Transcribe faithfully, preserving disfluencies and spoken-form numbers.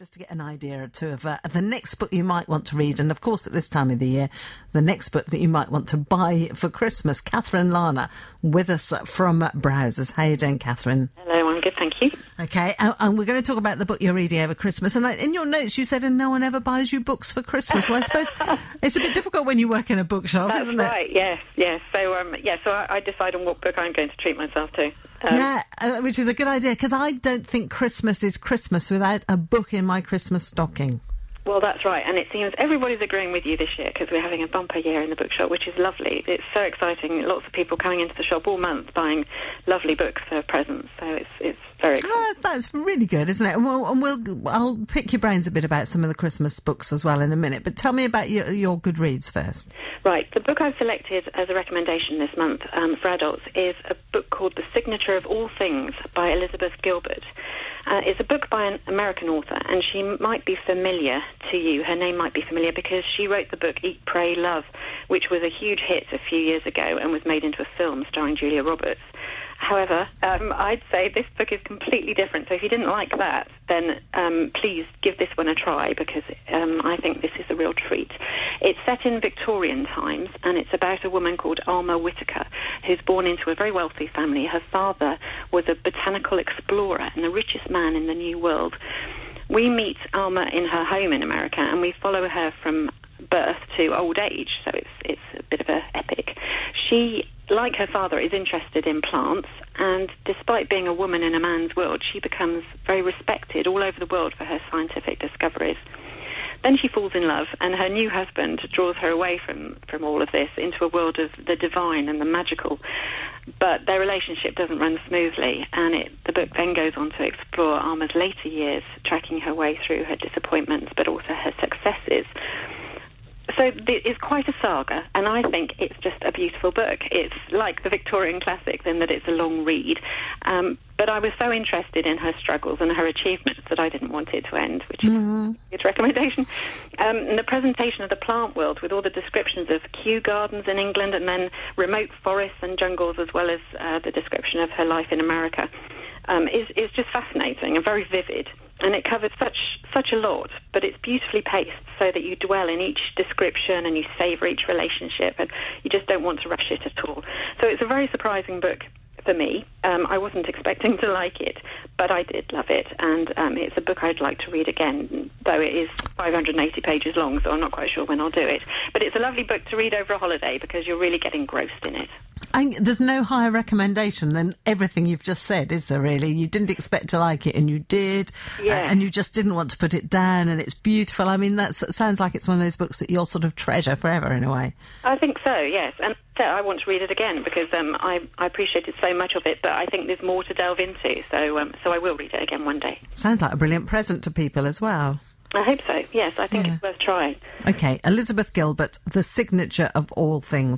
Just to get an idea or two of uh, the next book you might want to read, and of course at this time of the year, the next book that you might want to buy for Christmas. Catherine Larner with us from Browsers. How are you doing, Catherine? Hello, I'm good, thank you. Okay, uh, and we're going to talk about the book you're reading over Christmas. And I, in your notes, you said, and no one ever buys you books for Christmas. Well, I suppose it's a bit difficult when you work in a bookshop, That's isn't it? That's right, yes, yes. So, um, yeah, so I, I decide on what book I'm going to treat myself to. Um, yeah, uh, which is a good idea, because I don't think Christmas is Christmas without a book in my Christmas stocking. Well, that's right, and it seems everybody's agreeing with you this year because we're having a bumper year in the bookshop, which is lovely. It's so exciting. Lots of people coming into the shop all month buying lovely books for presents, so it's it's very exciting. Oh, that's, that's really good, isn't it? And we'll, and we'll I'll pick your brains a bit about some of the Christmas books as well in a minute, but tell me about your, your Goodreads first. Right, the book I've selected as a recommendation this month um, for adults is a book called The Signature of All Things by Elizabeth Gilbert. Uh, it's a book by an American author, and she might be familiar to you. Her name might be familiar because she wrote the book Eat, Pray, Love, which was a huge hit a few years ago and was made into a film starring Julia Roberts. However, um, I'd say this book is completely different. So if you didn't like that, then um, please give this one a try because um, I think this is a real treat. It's set in Victorian times, and it's about a woman called Alma Whitaker, who's born into a very wealthy family. Her father was a botanical explorer and the richest man in the New World. We meet Alma in her home in America, and we follow her from birth to old age, so it's it's a bit of an epic. She, like her father, is interested in plants, and despite being a woman in a man's world, she becomes very respected all over the world for her scientific discoveries. Then she falls in love, and her new husband draws her away from, from all of this into a world of the divine and the magical. But their relationship doesn't run smoothly, and it, the book then goes on to explore Alma's later years, tracking her way through her disappointments, but also her successes. So it's quite a saga, and I think it's just a beautiful book. It's like the Victorian classics in that it's a long read, um, but I was so interested in her struggles and her achievements that I didn't want it to end, which mm-hmm. is its recommendation. Um, and the presentation of the plant world with all the descriptions of kew gardens in England and then remote forests and jungles, as well as uh, the description of her life in America, um, is, is just fascinating and very vivid. And it covers such such a lot, but it's beautifully paced so that you dwell in each description and you savour each relationship, and you just don't want to rush it at all. So it's a very surprising book for me. Um, I wasn't expecting to like it, but I did love it, and um, it's a book I'd like to read again, though it is five hundred eighty pages long, so I'm not quite sure when I'll do it. But it's a lovely book to read over a holiday because you're really getting engrossed in it. I, there's no higher recommendation than everything you've just said, is there really? You didn't expect to like it, and you did, yeah. uh, and you just didn't want to put it down, and it's beautiful. I mean, that sounds like it's one of those books that you'll sort of treasure forever, in a way. I think so, yes, and so I want to read it again because um, I, I appreciated so much of it, but I think there's more to delve into, so um, so I will read it again one day. Sounds like a brilliant present to people as well. I hope so, yes, I think yeah. it's worth trying. OK, Elizabeth Gilbert, The Signature of All Things.